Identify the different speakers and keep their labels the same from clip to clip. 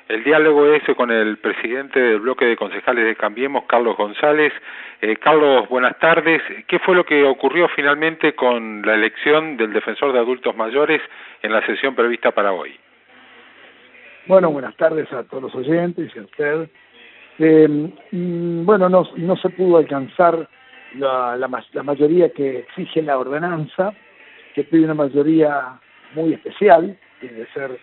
Speaker 1: El diálogo es con el presidente del bloque de concejales de Cambiemos, Carlos González. Carlos, buenas tardes. ¿Qué fue lo que ocurrió finalmente con la elección del defensor de adultos mayores en la sesión prevista para hoy?
Speaker 2: Bueno, buenas tardes a todos los oyentes y a usted. Bueno, no se pudo alcanzar la mayoría que exige la ordenanza, que pide una mayoría muy especial, tiene que ser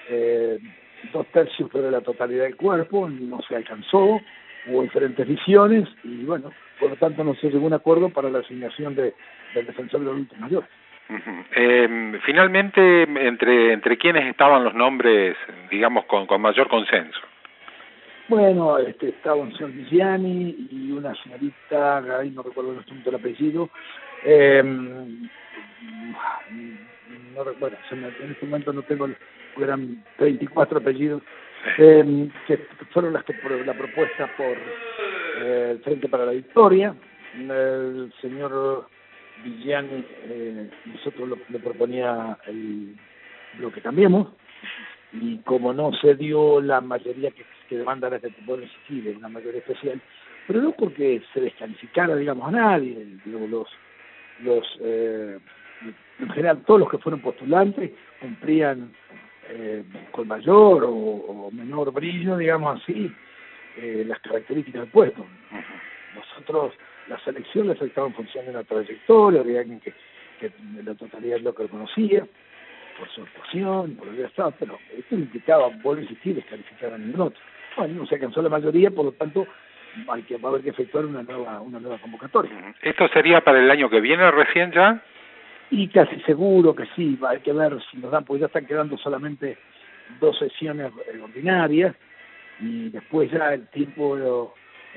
Speaker 2: 2/3 de la totalidad del cuerpo, no se alcanzó, hubo diferentes visiones y bueno, por lo tanto no se llegó a un acuerdo para la asignación del defensor de adultos mayores.
Speaker 1: Finalmente, entre quiénes estaban los nombres, digamos, con mayor consenso.
Speaker 2: Bueno, estaba un señor Vigiani y una señorita, ahí no recuerdo el apellido, no recuerdo, en este momento no tengo, eran 24 apellidos, que fueron las que la propuesta por el Frente para la Victoria. El señor Vigiani, nosotros le proponía el bloque Cambiemos, y como no se dio la mayoría que demanda la que puede existir, una mayoría especial, pero no porque se descalificara, digamos, a nadie, digamos, en general todos los que fueron postulantes cumplían con mayor o menor brillo, digamos así, las características del puesto. Nosotros, las elecciones estaban en función de una trayectoria, de alguien que la totalidad de lo que lo conocía, por su actuación, por el estado, pero esto implicaba, vuelvo a insistir, descalificar a ningún otro. Bueno, no se alcanzó la mayoría, por lo tanto, va a haber que efectuar una nueva convocatoria.
Speaker 1: ¿Esto sería para el año que viene recién ya?
Speaker 2: Y casi seguro que sí, hay que ver si nos dan, porque ya están quedando solamente 2 sesiones ordinarias, y después ya el tiempo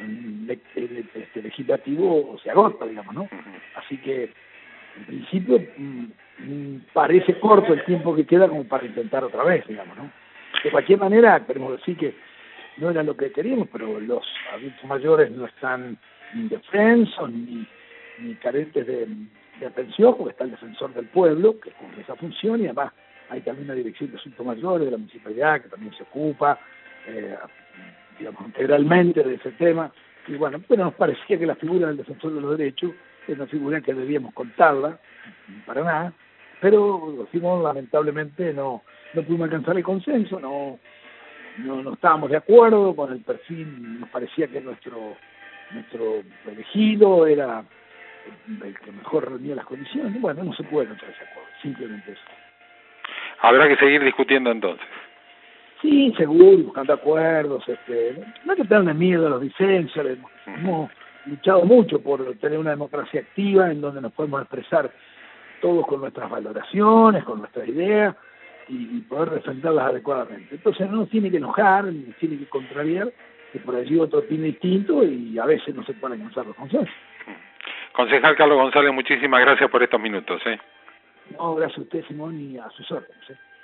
Speaker 2: legislativo se agota, digamos, ¿no? Así que, en principio, parece corto el tiempo que queda como para intentar otra vez, digamos, ¿no? De cualquier manera, queremos decir que no era lo que queríamos, pero los adultos mayores no están ni indefensos ni carentes de atención, porque está el defensor del pueblo, que cumple esa función, y además hay también una dirección de asuntos mayores de la municipalidad que también se ocupa, digamos, integralmente de ese tema, y bueno, pero nos parecía que la figura del defensor de los derechos es una figura que debíamos contarla, para nada, pero decimos, lamentablemente no pudimos alcanzar el consenso, no estábamos de acuerdo con el perfil, nos parecía que nuestro elegido era el que mejor reunía las condiciones, y bueno, no se puede encontrar ese acuerdo, simplemente eso.
Speaker 1: Habrá que seguir discutiendo entonces.
Speaker 2: Sí, seguro, buscando acuerdos, no hay que tenerle miedo a los disensos, hemos luchado mucho por tener una democracia activa en donde nos podemos expresar todos con nuestras valoraciones, con nuestras ideas, y poder defenderlas adecuadamente. Entonces no nos tiene que enojar, ni nos tiene que contrariar, que por allí otro tiene distinto y a veces no se pueden alcanzar los consensos.
Speaker 1: Concejal Carlos González, muchísimas gracias por estos minutos.
Speaker 2: No, gracias a usted, Simón, y a sus órdenes.